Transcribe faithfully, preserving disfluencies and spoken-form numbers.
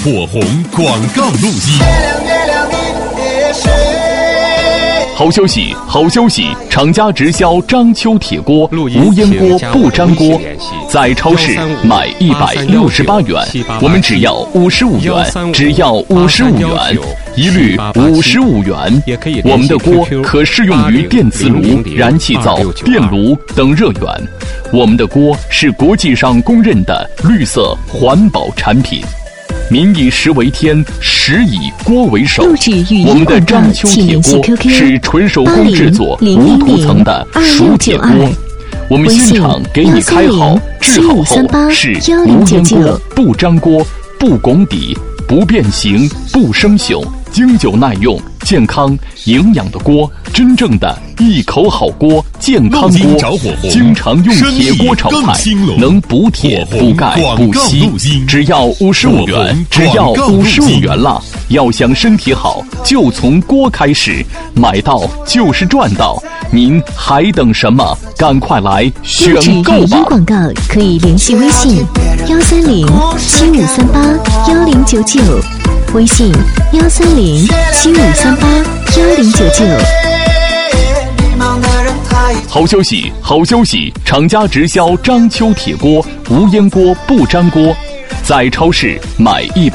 火红广告录音。好消息，好消息！厂家直销章丘铁锅，无烟锅不粘锅，在超市买一百六十八元，我们只要五十五元，只要五十五元，一律五十五元。我们的锅可适用于电磁炉、燃气灶、电炉等热源。我们的锅是国际上公认的绿色环保产品。民以食为天，食以锅为首。我们的章丘铁锅是纯手工制作、无涂层的熟铁锅。我们现场给你开好、制好后是无烟锅、不粘锅、不拱底、不变形、不生锈、经久耐用、健康营养的锅，真正的一口好锅，健康锅。经常用铁锅炒菜，能补铁、补钙、补硒，只要五十五元，只要五十五元了。要想身体好，就从锅开始，买到就是赚到。您还等什么？赶快来选购吧！ 广告可以联系微信幺三零七五三八幺零九九，微信幺三零七五三八幺零九九。 好消息，好消息！厂家直销章丘铁锅，无烟锅不粘锅，在超市买一百。